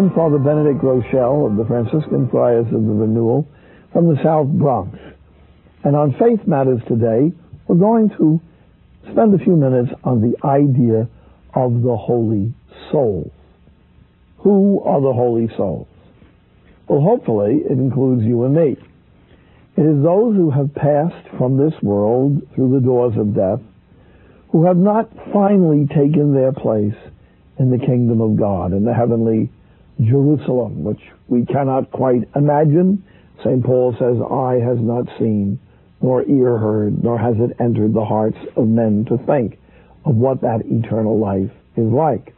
I'm Father Benedict Rochelle of the Franciscan Friars of the Renewal from the South Bronx. And on Faith Matters today, we're going to spend a few minutes on the idea of the holy souls. Who are the holy souls? Well, hopefully it includes you and me. It is those who have passed from this world through the doors of death, who have not finally taken their place in the kingdom of God, in the heavenly Jerusalem, which we cannot quite imagine. St. Paul says, eye has not seen, nor ear heard, nor has it entered the hearts of men to think of what that eternal life is like.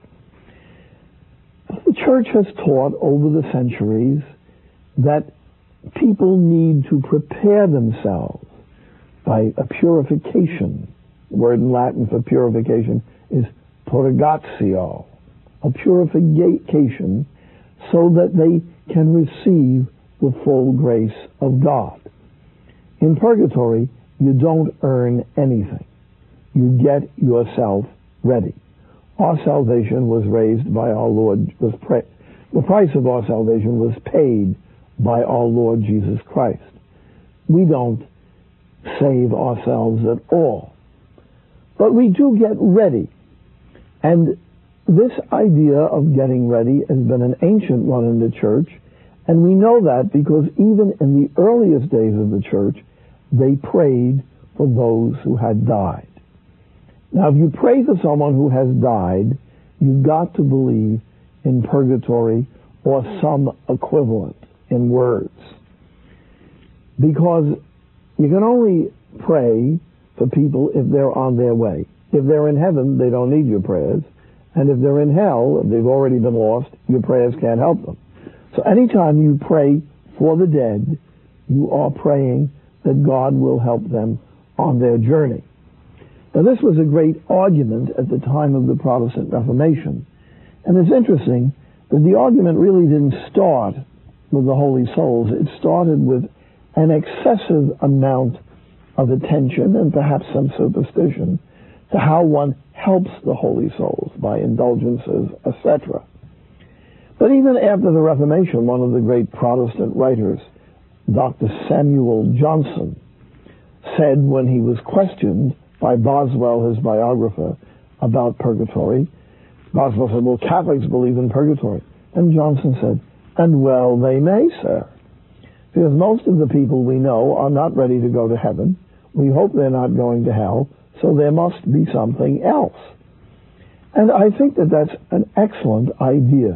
The church has taught over the centuries that people need to prepare themselves by a purification. The word in Latin for purification is purgatio, a purification so that they can receive the full grace of God. In purgatory, you don't earn anything. You get yourself ready. Our salvation was raised by our Lord, the price of our salvation was paid by our Lord Jesus Christ. We don't save ourselves at all. But we do get ready. And this idea of getting ready has been an ancient one in the church, and we know that because even in the earliest days of the church, they prayed for those who had died. Now, if you pray for someone who has died, you've got to believe in purgatory or some equivalent in words. Because you can only pray for people if they're on their way. If they're in heaven, they don't need your prayers. And if they're in hell, if they've already been lost, your prayers can't help them. So anytime you pray for the dead, you are praying that God will help them on their journey. Now, this was a great argument at the time of the Protestant Reformation. And it's interesting that the argument really didn't start with the holy souls. It started with an excessive amount of attention and perhaps some superstition to how one helps the holy souls by indulgences, etc. But even after the Reformation, one of the great Protestant writers, Dr. Samuel Johnson, said when he was questioned by Boswell, his biographer, about purgatory, Boswell said, well, Catholics believe in purgatory. And Johnson said, and well they may, sir. Because most of the people we know are not ready to go to heaven. We hope they're not going to hell, so there must be something else. And I think that that's an excellent idea.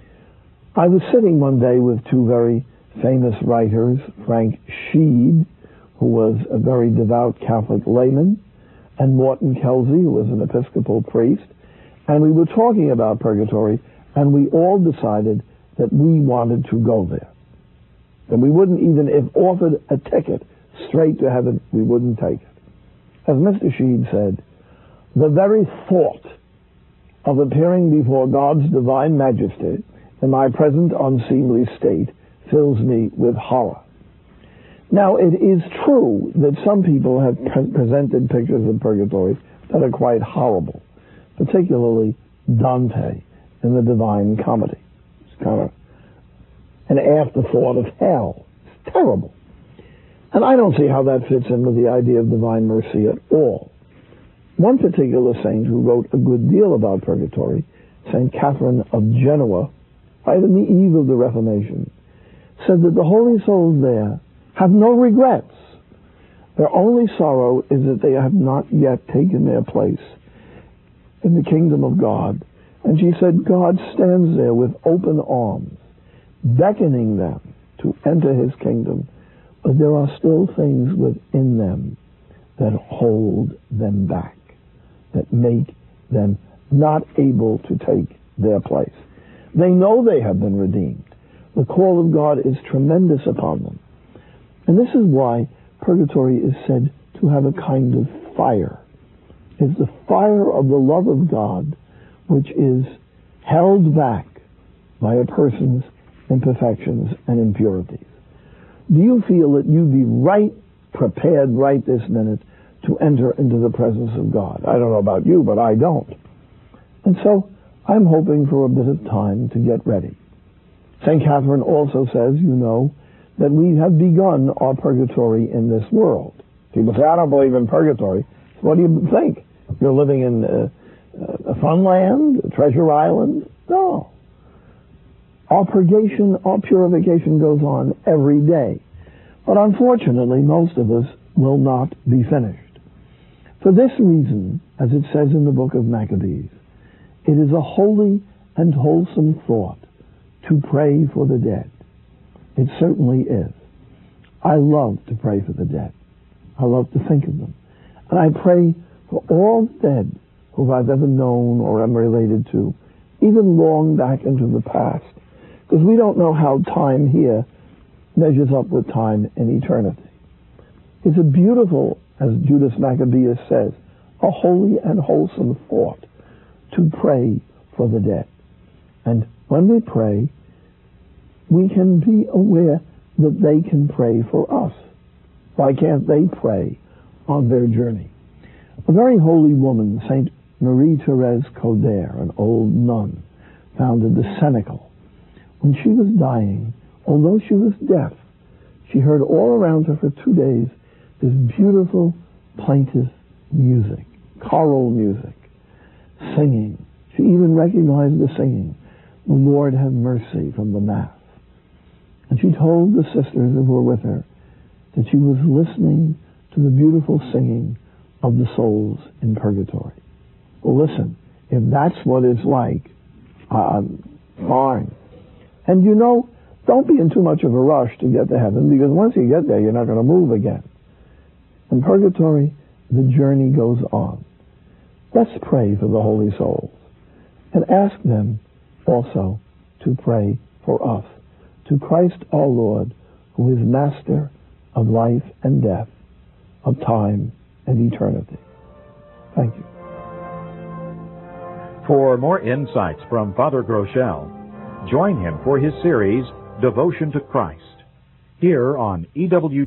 I was sitting one day with two very famous writers, Frank Sheed, who was a very devout Catholic layman, and Morton Kelsey, who was an Episcopal priest, and we were talking about purgatory, and we all decided that we wanted to go there. And we wouldn't even, if offered a ticket straight to heaven, we wouldn't take it. As Mr. Sheed said, the very thought of appearing before God's divine majesty in my present unseemly state fills me with horror. Now, it is true that some people have presented pictures of purgatory that are quite horrible, particularly Dante in the Divine Comedy. It's kind of an afterthought of hell. It's terrible. And I don't see how that fits in with the idea of divine mercy at all. One particular saint who wrote a good deal about purgatory, St. Catherine of Genoa, right in the eve of the Reformation, said that the holy souls there have no regrets. Their only sorrow is that they have not yet taken their place in the kingdom of God. And she said God stands there with open arms, beckoning them to enter his kingdom, but there are still things within them that hold them back, that make them not able to take their place. They know they have been redeemed. The call of God is tremendous upon them. And this is why purgatory is said to have a kind of fire. It's the fire of the love of God, which is held back by a person's imperfections and impurities. Do you feel that you'd be prepared right this minute to enter into the presence of God? I don't know about you, but I don't. And so I'm hoping for a bit of time to get ready. St. Catherine also says, you know, that we have begun our purgatory in this world. People say, I don't believe in purgatory. So what do you think? You're living in a fun land, a treasure island? No. Our purgation, our purification goes on every day. But unfortunately, most of us will not be finished. For this reason, as it says in the book of Maccabees, it is a holy and wholesome thought to pray for the dead. It certainly is. I love to pray for the dead. I love to think of them. And I pray for all the dead who I've ever known or am related to, even long back into the past, because we don't know how time here measures up with time in eternity. It's a beautiful, as Judas Maccabeus says, a holy and wholesome thought to pray for the dead. And when we pray, we can be aware that they can pray for us. Why can't they pray on their journey? A very holy woman, Saint Marie-Thérèse Coder, an old nun, founded the Cenacle. When she was dying, although she was deaf, she heard all around her for 2 days this beautiful, plaintive music, choral music, singing. She even recognized the singing, "The Lord have mercy," from the Mass. And she told the sisters who were with her that she was listening to the beautiful singing of the souls in purgatory. Well, listen, if that's what it's like, fine. And you know, don't be in too much of a rush to get to heaven, because once you get there, you're not going to move again. In purgatory, the journey goes on. Let's pray for the holy souls and ask them also to pray for us, to Christ our Lord, who is master of life and death, of time and eternity. Thank you. For more insights from Father Groeschel, join him for his series, Devotion to Christ, here on EWTN.